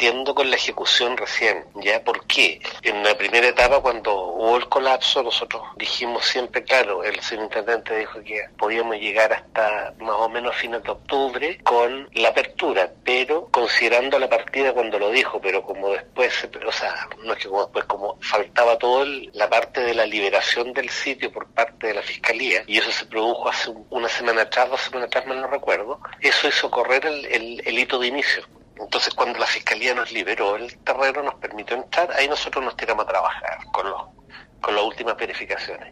partiendo con la ejecución recién. ¿Ya? ¿Por qué? En la primera etapa, cuando hubo el colapso, nosotros dijimos siempre, claro, el señor intendente dijo que podíamos llegar hasta más o menos fines de octubre con la apertura, pero considerando la partida cuando lo dijo, pero como después, o sea, no es que como después, como faltaba toda la parte de la liberación del sitio por parte de la Fiscalía, y eso se produjo hace una semana atrás, 2 semanas atrás, mal no recuerdo, eso hizo correr el hito de inicio. Entonces, cuando la Fiscalía nos liberó el terreno, nos permitió entrar, ahí nosotros nos tiramos a trabajar con las últimas verificaciones.